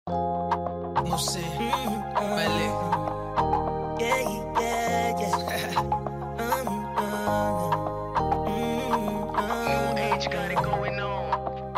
Moussé, Belé. New age got it going on.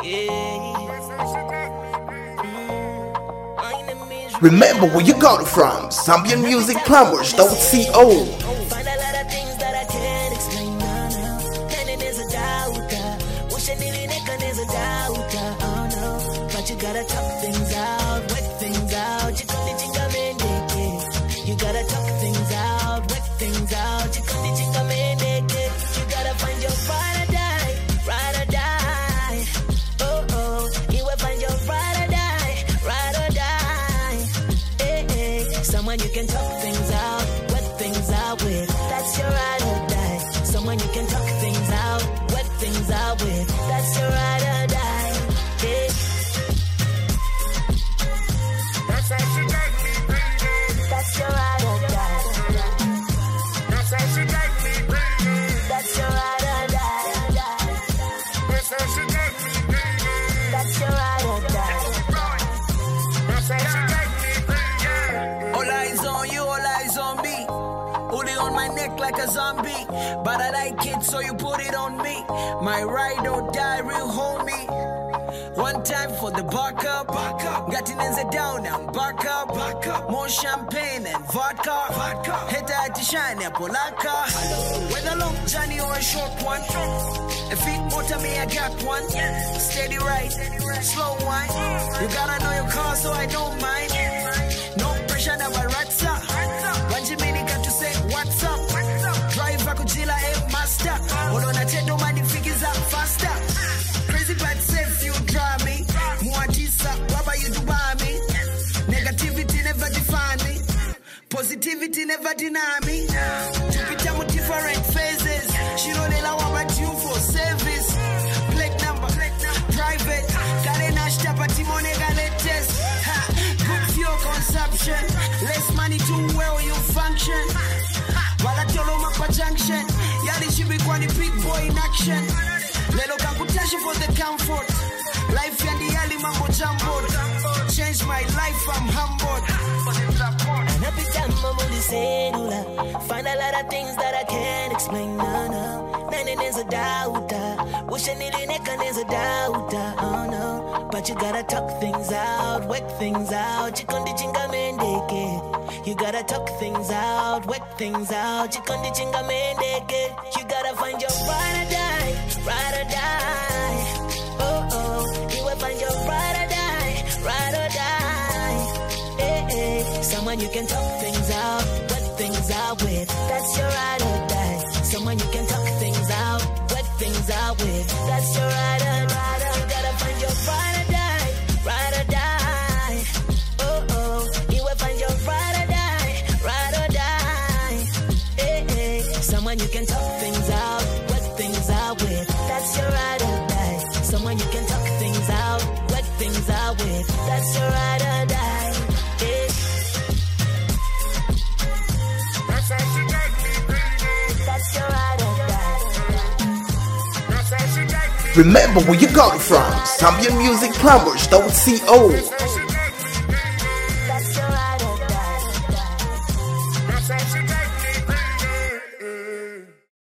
Remember where you got it from. ZambianMusicPlumbers.co. Find a lot of things that I can't explain now. And there's a doubt. Wishing it is a doubt. Oh no. But you gotta talk things out, work things out. You can't chinga mendeke. You gotta talk things out, work things out. You can't chinga mendeke. You gotta find your ride or die. Oh oh. You will find your ride or die. Hey, hey. Someone you can talk things out, work things out with. That's your ride or die. Someone you can talk things out, work things out with. That's your ride or die. Hey. That's your ride or die. That's your ride or die. That's your ride or die. All eyes on you, all eyes on me. Only on my neck like a zombie. But I like it, so you put it on me. My ride or die, real homie. One time for the back up. Got it in the down and back up. More champagne and vodka. Head to shine and polaka. Whether long journey or a short one. A feet motor me, I got one. Steady right, slow wine. You gotta know your car, so I don't mind. No pressure, never rats up. Wanjimini got to say what's up. Driver kujila master. Hold on, I check no money figures up faster. Crazy but safe, you drive me. Muatisa, waba you do by me. Negativity never define me. Positivity never deny me. Jupiter with different phases. She don't allow about you for service. Plate number, private. Karena shtapa timonega latest. Good fuel consumption. Less money to well you function. Walatolo mapa junction. Yali she be kwani big boy in action. Lelo kakutashi for the comfort. Life yandi yali mambo jumbo. Change my life, I'm humbled. And every time I'm on the cellular, find a lot of things that I can't explain. No. None there's a doubt. Wishing it is a doubt. Oh no. But you gotta talk things out, work things out. You can't chinga mendeke. You gotta talk things out, work things out. You can't chinga mendeke. You gotta find your ride or die. Oh oh. You will find your ride or die. Hey, hey. Someone you can talk things out, work things out with. That's your ride or die. Someone you can talk things out, work things out with. That's your ride or die. You gotta find your ride or die. Oh oh. You will find your ride or die. Hey, hey. Someone you can talk things out, work things out with. That's your ride or die. Someone you can talk things out, work things out with. That's your ride or die. Hey. That's your ride or die. Remember where you got it from. ZambianMusicPlumbers.co.